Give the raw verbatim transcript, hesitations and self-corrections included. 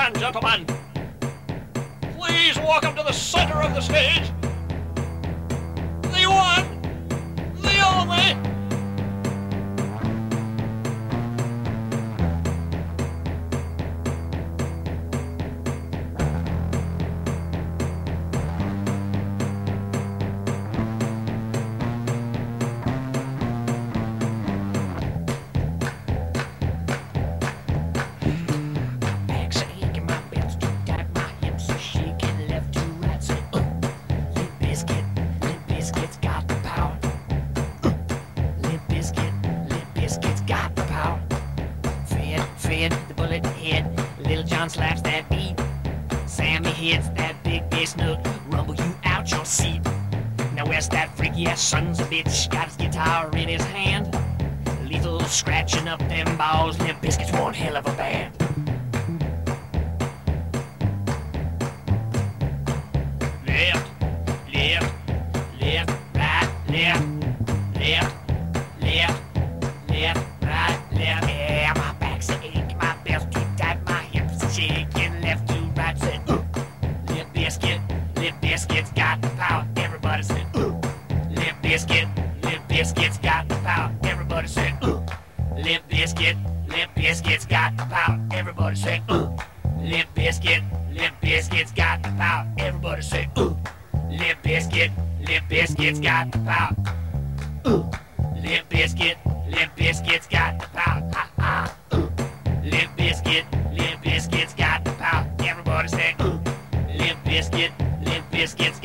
and gentlemen, please welcome to the center of the stage, the one, the only, the bullet hit. Little John slaps that beat. Sammy hits that big bass note. Rumble you out your seat. Now where's that freaky ass son's a bitch? Got his guitar in his hand. Lethal scratching up them balls. Limp Bizkit's one hell of a band. Left, left, left, right, left, left, left, left, right, left. Yeah, my back's aching, my belt's too tight, my hips are shaking, left to right, said, uh. Limp Bizkit, Limp Bizkit's got the power. Everybody said, uh. Limp Bizkit, Limp Bizkit's got the power. Everybody said, uh. Limp Bizkit, Limp Bizkit's got the power. Everybody said, uh. Limp Bizkit, Limp Bizkit's got the power. Everybody say, uh. Limp Bizkit, Limp Bizkit's got the power. Uh. Limp Bizkit, Limp Bizkit's got the power. Ha ha. Uh. Limp Bizkit, Limp Bizkit's got the power. Everybody say, uh. Limp Bizkit, Limp Bizkit's